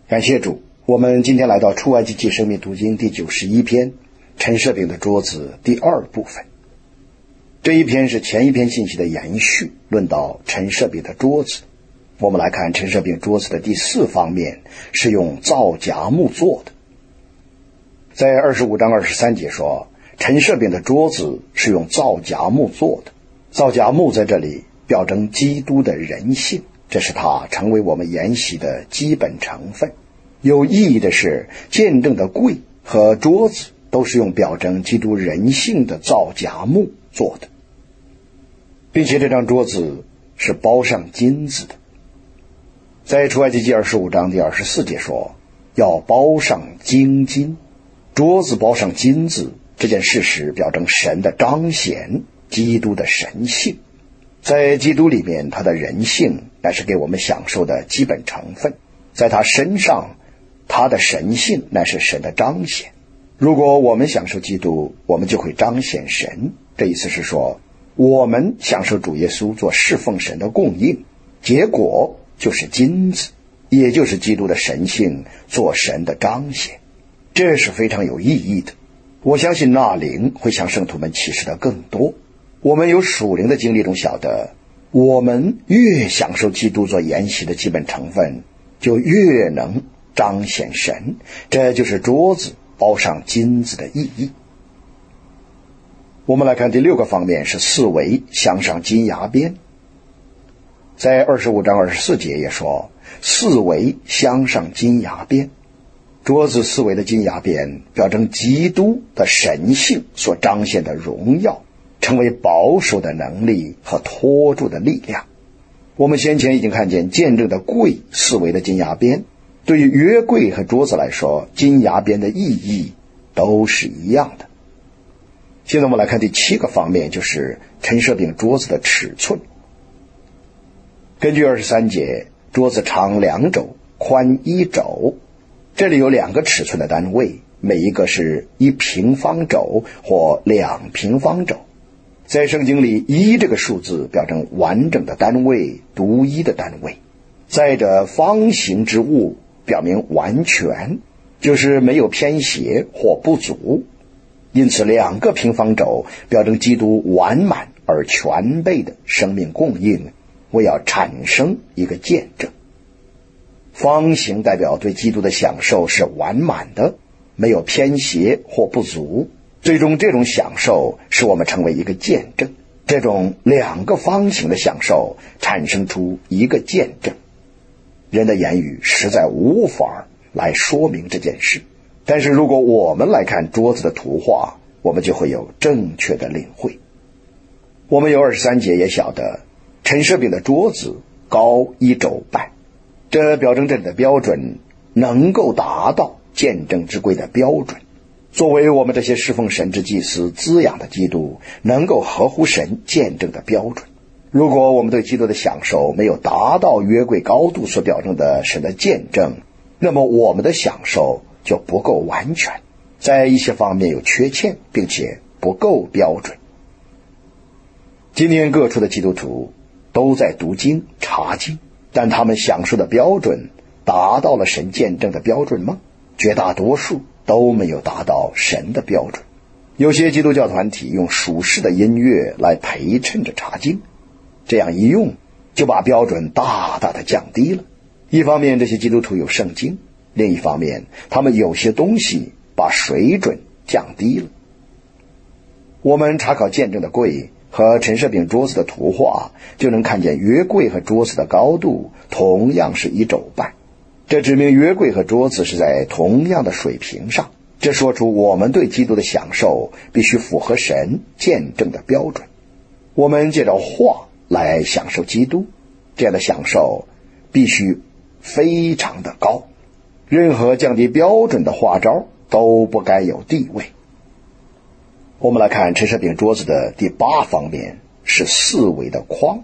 感谢主，我们今天来到出埃及记生命读经第91篇，陈设饼的桌子第二部分。这一篇是前一篇信息的延续，论到陈设饼的桌子。我们来看陈设饼桌子的第4方面，是用皂荚木做的。在25章23节说，陈设饼的桌子是用皂荚木做的。皂荚木在这里表征基督的人性，这是它成为我们筵席的基本成分。有意义的是，见证的柜和桌子都是用表征基督人性的皂荚木做的，并且这张桌子是包上金子的。在出埃及记25章第24节说，要包上精金。桌子包上金子这件事实表征神的彰显，基督的神性。在基督里面，他的人性乃是给我们享受的基本成分，在他身上，他的神性乃是神的彰显。如果我们享受基督，我们就会彰显神。这意思是说，我们享受主耶稣做侍奉神的供应，结果就是金子，也就是基督的神性做神的彰显。这是非常有意义的。我相信那灵会向圣徒们启示的更多。我们有属灵的经历中晓得，我们越享受基督做筵席的基本成分，就越能彰显神。这就是桌子包上金子的意义。我们来看第6个方面，是四围镶上金牙边。在25章24节也说，四围镶上金牙边。桌子四围的金牙边表征基督的神性所彰显的荣耀，成为保守的能力和托住的力量。我们先前已经看见见证的柜四围的金牙边，对于约柜和桌子来说，金牙边的意义都是一样的。现在我们来看第7个方面，就是陈设饼桌子的尺寸。根据23节，桌子长2肘，宽1肘。这里有2个尺寸的单位，每一个是1平方肘或2平方肘。在圣经里，1这个数字表征完整的单位，独一的单位。再者，方形之物表明完全，就是没有偏斜或不足。因此2个平方肘表征基督完满而全备的生命供应，为要产生一个见证。方形代表对基督的享受是完满的，没有偏斜或不足。最终这种享受使我们成为一个见证。这种2个方形的享受产生出一个见证。人的言语实在无法来说明这件事，但是如果我们来看桌子的图画，我们就会有正确的领会。我们有23节也晓得，陈设饼的桌子高1肘半，这表征这里的标准能够达到见证之柜的标准。作为我们这些侍奉神之祭司滋养的基督，能够合乎神见证的标准。如果我们对基督的享受没有达到约柜高度所表征的神的见证，那么我们的享受就不够完全，在一些方面有缺陷，并且不够标准。今天各处的基督徒都在读经查经，但他们享受的标准达到了神见证的标准吗？绝大多数都没有达到神的标准。有些基督教团体用属世的音乐来陪衬着查经，这样一用就把标准大大的降低了。一方面这些基督徒有圣经，另一方面他们有些东西把水准降低了。我们查考见证的柜和陈设饼桌子的图画，就能看见约柜和桌子的高度同样是1肘半。这指明约柜和桌子是在同样的水平上，这说出我们对基督的享受必须符合神见证的标准。我们借着画来享受基督，这样的享受必须非常的高，任何降低标准的画招都不该有地位。我们来看陈设饼桌子的第8方面，是4围的框。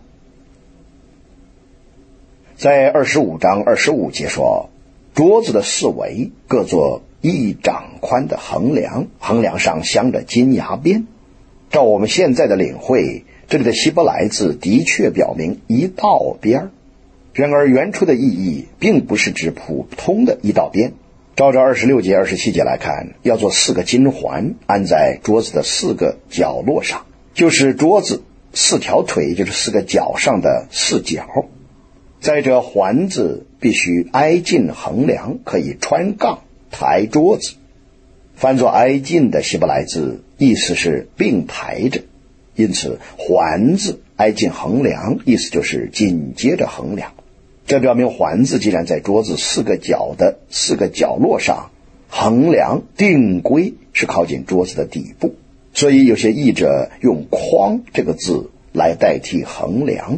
在25章25节说，桌子的4围各做1掌宽的横梁，横梁上镶着金牙边。照我们现在的领会，这里的希伯来字的确表明1道边。 然而原初的意义并不是指普通的一道边。照着26节、27节来看，要做4个金环安在桌子的4个角落上，就是桌子4条腿，就是4个角上的4角。再者，环子必须挨近横梁，可以穿杠抬桌子。翻作挨近的希伯来字，意思是并排着，因此环子挨近横梁，意思就是紧接着横梁。这表明环子既然在桌子4个角的4个角落上，横梁定规是靠近桌子的底部，所以有些译者用框这个字来代替横梁。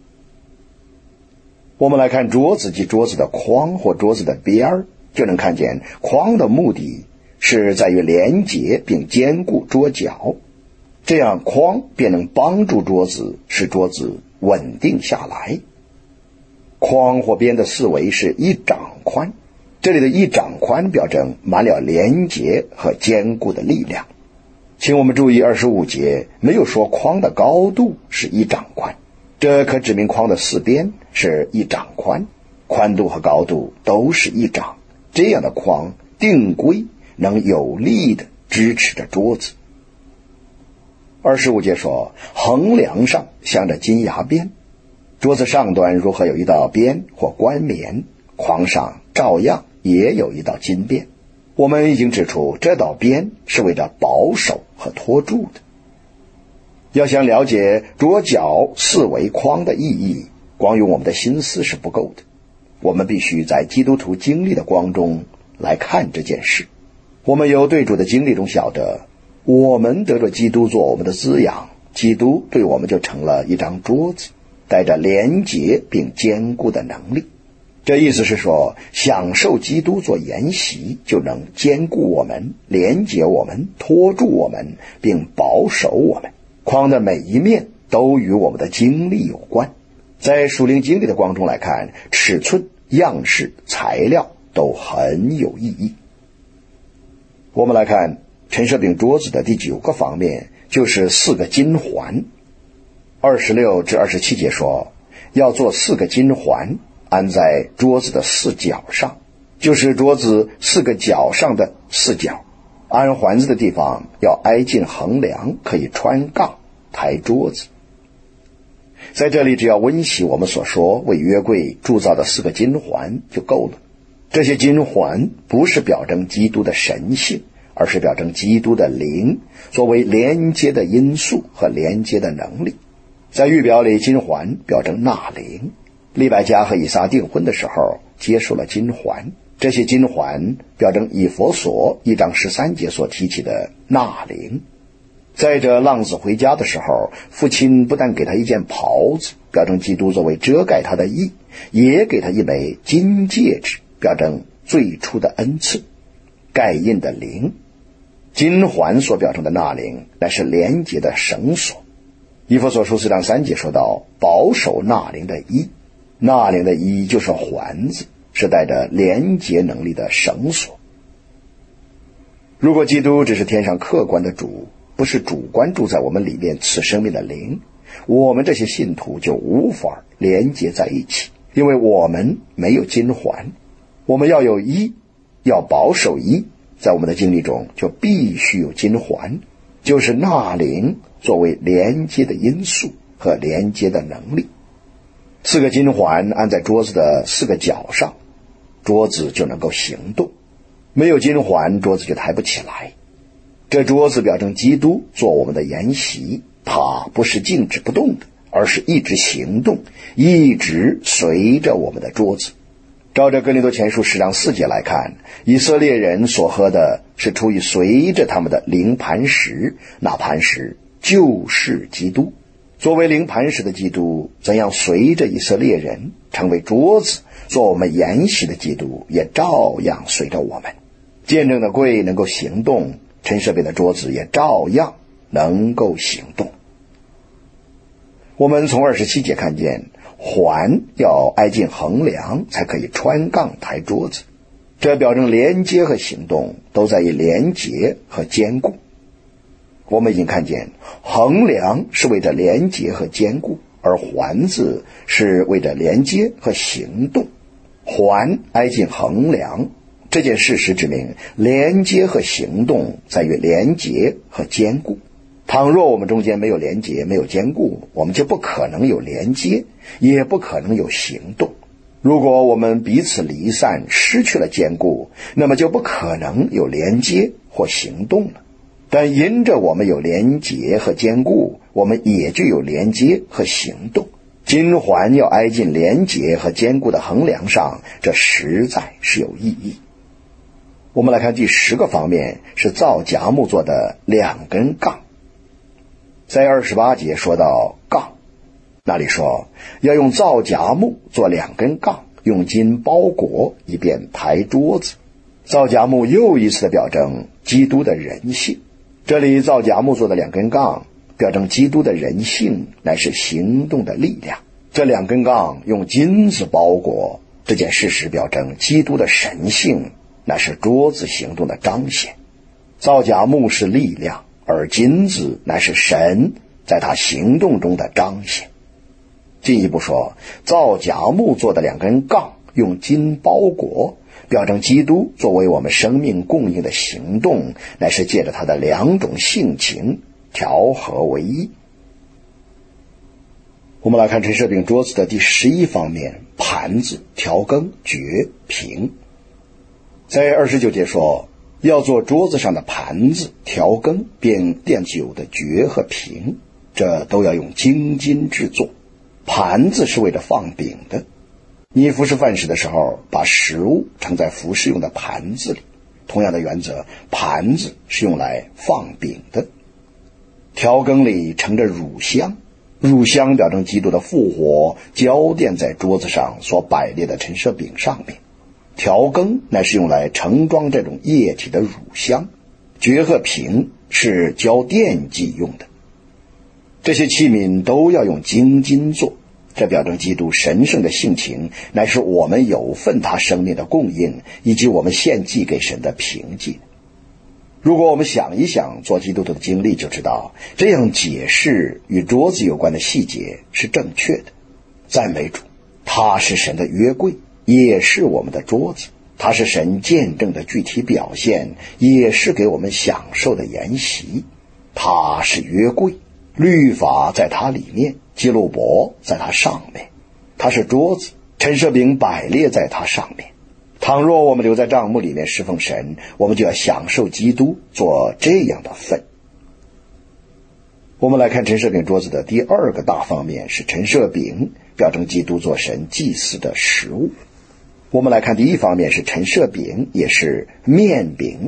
我们来看桌子及桌子的框或桌子的边儿，就能看见框的目的是在于连结并坚固桌角，这样框便能帮助桌子使桌子稳定下来。框或边的四围是1掌宽，这里的1掌宽表征满了连结和坚固的力量。请我们注意25节没有说框的高度是1掌宽，这可指明框的4边是1掌宽，宽度和高度都是1掌，这样的框定规能有力地支持着桌子。25节说横梁上镶着金牙边，桌子上端如何有一道边或冠冕，框上照样也有一道金边。我们已经指出这道边是为了保守和托住的。要想了解桌角4围框的意义，光用我们的心思是不够的，我们必须在基督徒经历的光中来看这件事。我们由对主的经历中晓得，我们得着基督做我们的滋养，基督对我们就成了一张桌子，带着连结并坚固的能力。这意思是说，享受基督做筵席，就能坚固我们、连结我们、托住我们，并保守我们。框的每一面都与我们的经历有关。在属灵经历的光中来看，尺寸、样式、材料都很有意义。我们来看陈设饼桌子的第9个方面，就是4个金环。26至27节说，要做4个金环安在桌子的4角上，就是桌子4个角上的4角。安环子的地方要挨近横梁，可以穿杠抬桌子。在这里只要温习我们所说为约柜铸造的4个金环就够了。这些金环不是表征基督的神性，而是表征基督的灵，作为连接的因素和连接的能力。在预表里，金环表征纳灵。利百加和以撒订婚的时候接受了金环，这些金环表征以弗所1章13节所提起的纳灵。再者，浪子回家的时候，父亲不但给他一件袍子，表征基督作为遮盖他的义，也给他一枚金戒指，表征最初的恩赐，盖印的灵。金环所表征的纳灵乃是连结的绳索。以弗所书4章3节说到保守纳灵的衣，纳灵的衣就是环子，是带着连结能力的绳索。如果基督只是天上客观的主，不是主观住在我们里面赐生命的灵，我们这些信徒就无法连结在一起，因为我们没有金环。我们要有衣，要保守衣，在我们的经历中就必须有金环，就是纳灵作为连接的因素和连接的能力。4个金环安在桌子的4个角上，桌子就能够行动。没有金环，桌子就抬不起来。这桌子表征基督做我们的筵席，他不是静止不动的，而是一直行动，一直随着我们的桌子。照着哥林多前书10章4节来看，以色列人所喝的是出于随着他们的灵磐石，那磐石就是基督。作为灵磐石的基督，怎样随着以色列人成为桌子，做我们筵席的基督也照样随着我们。见证的柜能够行动，陈设饼的桌子也照样能够行动。我们从27节看见，环要挨近横梁才可以穿杠抬桌子，这表征连接和行动都在于连接和坚固。我们已经看见横梁是为着连接和坚固， 而环字是为着连接和行动。环挨近衡量，这件事实指明连接和行动在于连结和坚固。倘若我们中间没有连结，没有坚固，我们就不可能有连接，也不可能有行动。如果我们彼此离散，失去了坚固，那么就不可能有连接或行动了。但因着我们有连结和坚固，我们也就有连接和行动。金环要挨近连结和坚固的衡量上，这实在是有意义。我们来看第10个方面，是皂荚木做的2根杠。在28节说到杠，那里说要用皂荚木做2根杠，用金包裹，以便抬桌子。皂荚木又一次的表征基督的人性。这里皂荚木做的2根杠表征基督的人性乃是行动的力量。这2根杠用金子包裹，这件事实表征基督的神性乃是桌子行动的彰显。皂荚木是力量，而金子乃是神在他行动中的彰显。进一步说，皂荚木做的2根杠用金包裹，表征基督作为我们生命供应的行动，乃是借着他的2种性情调和为一。我们来看陈设饼桌子的第11方面，盘子、调羹、爵、瓶。在29节说，要做桌子上的盘子、调羹并奠酒的爵和瓶，这都要用精金制作。盘子是为了放饼的，你服侍饭食的时候，把食物盛在服侍用的盘子里。同样的原则，盘子是用来放饼的。调羹里盛着乳香，乳香表征基督的复活，浇奠在桌子上所摆列的陈设饼上面。调羹乃是用来盛装这种液体的乳香，爵和瓶是浇奠祭用的。这些器皿都要用精金做，这表征基督神圣的性情，乃是我们有份他生命的供应，以及我们献祭给神的凭借。如果我们想一想做基督徒的经历，就知道这样解释与桌子有关的细节是正确的。赞美主，他是神的约柜，也是我们的桌子，他是神见证的具体表现，也是给我们享受的筵席。他是约柜，律法在他里面，基路伯在他上面。他是桌子，陈设饼摆列在他上面。倘若我们留在帐幕里面侍奉神，我们就要享受基督做这样的份。我们来看陈设饼桌子的第2个大方面，是陈设饼表征基督做神祭祀的食物。我们来看第1方面，是陈设饼，也是面饼。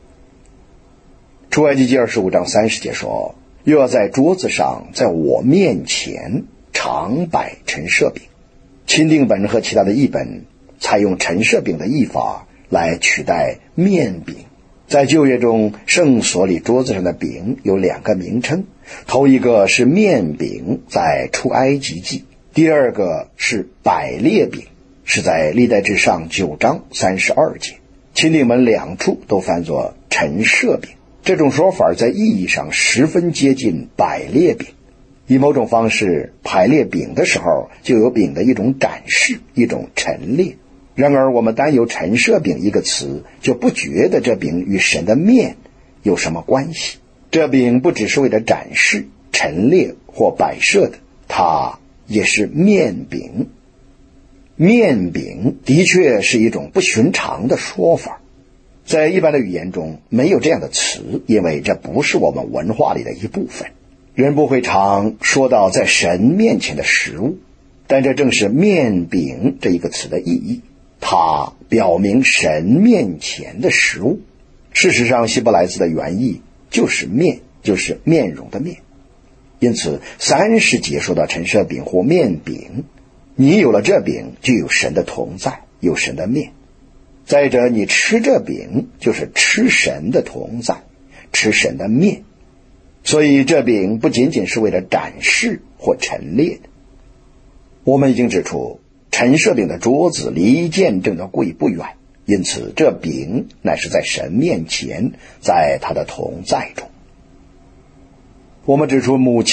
出埃及记25章30节说，又要在桌子上，在我面前常摆陈设饼。钦定本和其他的译本采用陈设饼的译法来取代面饼。在旧约中，圣所里桌子上的饼有2个名称，头一个是面饼，在出埃及记；第2个是百列饼，是在历代志上9章32节。钦定本2处都翻作陈设饼，这种说法在意义上十分接近百列饼。以某种方式排列饼的时候，就有饼的一种展示，一种陈列。然而我们单有陈设饼一个词，就不觉得这饼与神的面有什么关系。这饼不只是为了展示、陈列或摆设的，它也是面饼。面饼的确是一种不寻常的说法，在一般的语言中没有这样的词，因为这不是我们文化里的一部分。人不会常说到在神面前的食物，但这正是面饼这一个词的意义，它表明神面前的食物。事实上，希伯来字的原意就是面，就是面容的面。因此30节说到陈设饼或面饼，你有了这饼，就有神的同在，有神的面。再者，你吃这饼，就是吃神的同在，吃神的面。所以这饼不仅仅是为了展示或陈列的。我们已经指出，陈设饼的桌子离见证的柜不远，因此这饼乃是在神面前，在他的同在中。我们指出，母亲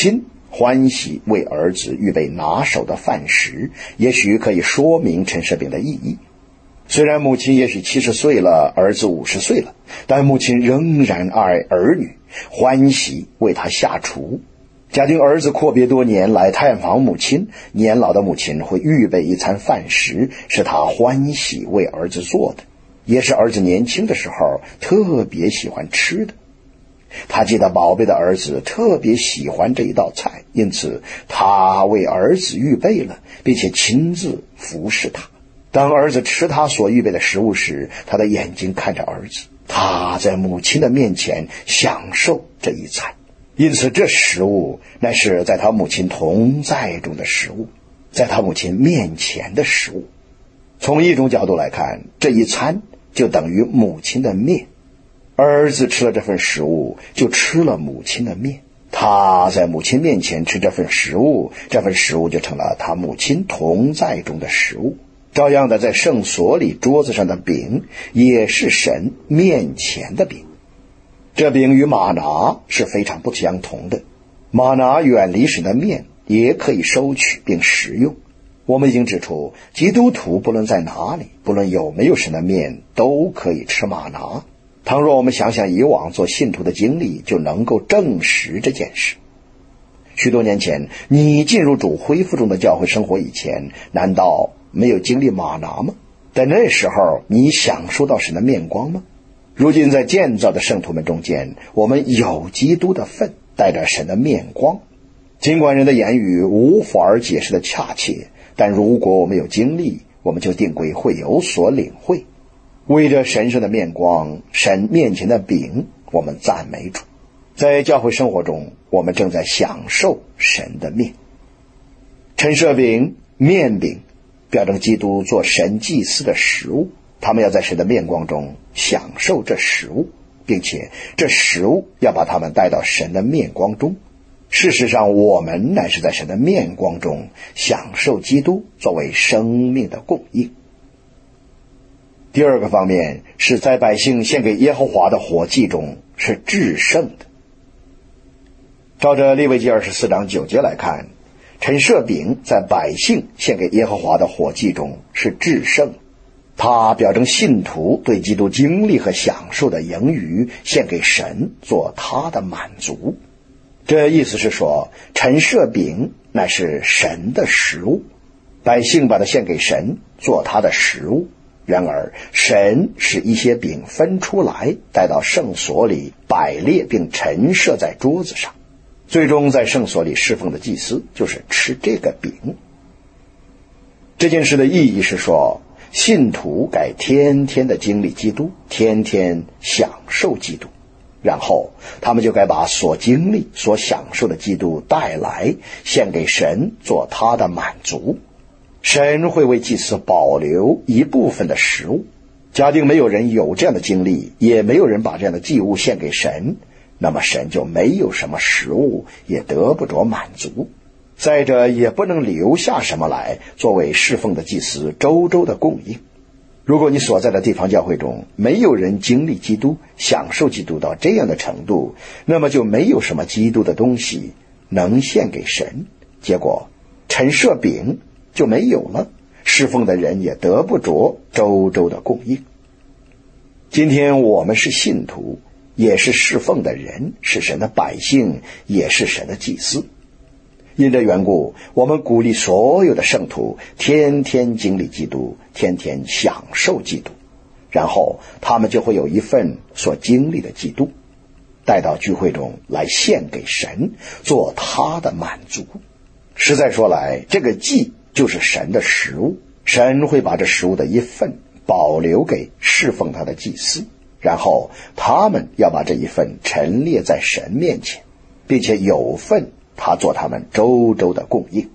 欢喜为儿子预备拿手的饭食，也许可以说明陈设饼的意义。虽然母亲也许70岁了，儿子50岁了，但母亲仍然爱儿女，欢喜为他下厨。假定儿子阔别多年来探访母亲，年老的母亲会预备一餐饭食，是他欢喜为儿子做的，也是儿子年轻的时候特别喜欢吃的。他记得宝贝的儿子特别喜欢这一道菜，因此他为儿子预备了，并且亲自服侍他。当儿子吃他所预备的食物时，他的眼睛看着儿子，他在母亲的面前享受这一餐。因此这食物乃是在他母亲同在中的食物，在他母亲面前的食物。从一种角度来看，这一餐就等于母亲的面。儿子吃了这份食物，就吃了母亲的面。他在母亲面前吃这份食物，这份食物就成了他母亲同在中的食物。照样的，在圣所里桌子上的饼也是神面前的饼。这饼与玛拿是非常不相同的。玛拿远离神的面也可以收取并食用。我们已经指出，基督徒不论在哪里，不论有没有神的面，都可以吃玛拿。倘若我们想想以往做信徒的经历，就能够证实这件事。许多年前，你进入主恢复中的教会生活以前，难道没有经历玛拿吗？在那时候，你享受到神的面光吗？如今在建造的圣徒们中间，我们有基督的份，带着神的面光。尽管人的言语无法解释的恰切，但如果我们有经历，我们就定规会有所领会。为着神圣的面光，神面前的饼，我们赞美主。在教会生活中，我们正在享受神的面。陈设饼、面饼表征基督做神祭司的食物，他们要在神的面光中享受这食物，并且这食物要把他们带到神的面光中。事实上，我们乃是在神的面光中享受基督作为生命的供应。第二个方面是在百姓献给耶和华的火祭中是至圣的。照着利未记24章9节来看，陈设饼在百姓献给耶和华的火祭中是至圣，它表征信徒对基督经历和享受的盈余献给神做他的满足。这意思是说，陈设饼乃是神的食物，百姓把它献给神做他的食物。然而神使一些饼分出来，带到圣所里摆列并陈设在桌子上，最终在圣所里侍奉的祭司就是吃这个饼。这件事的意义是说，信徒该天天的经历基督，天天享受基督，然后他们就该把所经历所享受的基督带来，献给神做他的满足。神会为祭司保留一部分的食物。假定没有人有这样的经历，也没有人把这样的祭物献给神，那么神就没有什么食物，也得不着满足。再者，也不能留下什么来作为侍奉的祭司周周的供应。如果你所在的地方教会中没有人经历基督，享受基督到这样的程度，那么就没有什么基督的东西能献给神。结果陈设饼就没有了，侍奉的人也得不着周周的供应。今天我们是信徒，也是侍奉的人，是神的百姓，也是神的祭司。因这缘故，我们鼓励所有的圣徒天天经历基督，天天享受基督，然后他们就会有一份所经历的基督带到聚会中来献给神，做他的满足。实在说来，这个祭就是神的食物，神会把这食物的一份保留给侍奉他的祭司，然后他们要把这一份陈列在神面前，并且有份他做他们周周的供应。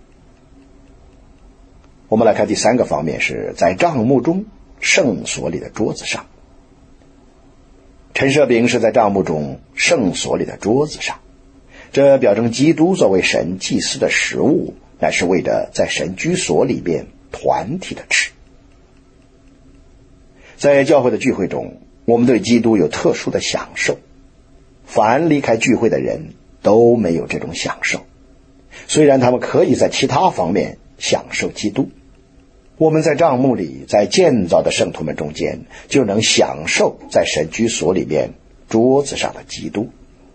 我们来看第三个方面，是在帐幕中圣所里的桌子上。陈设饼是在帐幕中圣所里的桌子上，这表征基督作为神祭司的食物，乃是为着在神居所里边团体的吃。在教会的聚会中，我们对基督有特殊的享受，凡离开聚会的人都没有这种享受。 虽然他们可以在其他方面享受基督。我们在帐幕里，在建造的圣徒们中间，就能享受在神居所里面桌子上的基督。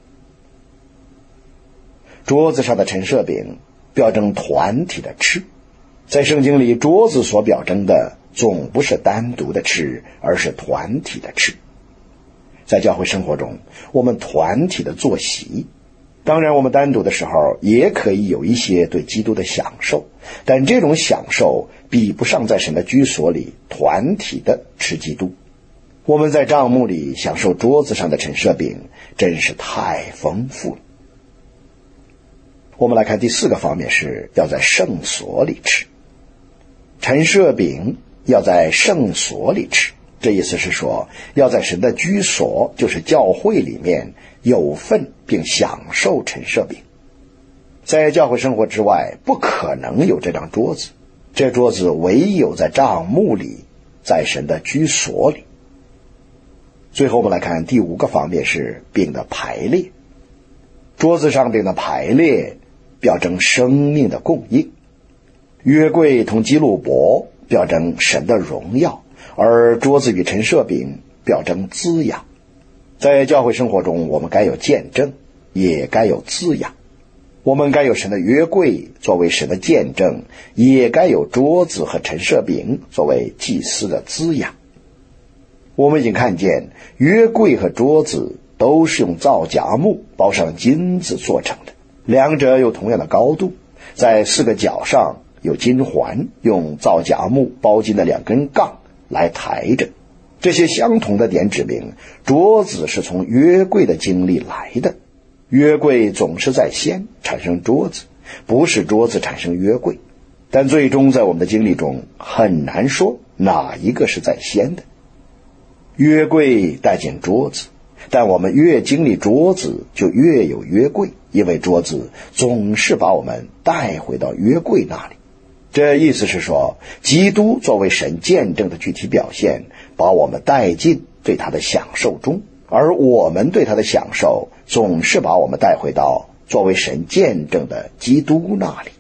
桌子上的陈设饼表征团体的吃，在圣经里，桌子所表征的总不是单独的吃，而是团体的吃。在教会生活中，我们团体的坐席，当然我们单独的时候也可以有一些对基督的享受，但这种享受比不上在神的居所里团体的吃基督。我们在帐幕里享受桌子上的陈设饼，真是太丰富了。我们来看第4个方面，是要在圣所里吃。陈设饼要在圣所里吃，这意思是说，要在神的居所，就是教会里面有份并享受陈设饼。在教会生活之外，不可能有这张桌子，这桌子唯有在帐幕里，在神的居所里。最后我们来看第5个方面，是饼的排列。桌子上饼的排列表征生命的供应，约柜同基路伯表征神的荣耀，而桌子与陈设饼表征滋养。在教会生活中，我们该有见证，也该有滋养。我们该有神的约柜作为神的见证，也该有桌子和陈设饼作为祭司的滋养。我们已经看见，约柜和桌子都是用皂荚木包上金子做成的，两者有同样的高度，在4个角上有金环，用皂荚木包金的2根杠来抬着。这些相同的点指明，桌子是从约柜的经历来的。约柜总是在先产生桌子，不是桌子产生约柜。但最终在我们的经历中，很难说哪一个是在先的。约柜带进桌子，但我们越经历桌子，就越有约柜，因为桌子总是把我们带回到约柜那里。这意思是说，基督作为神见证的具体表现，把我们带进对他的享受中，而我们对他的享受总是把我们带回到作为神见证的基督那里。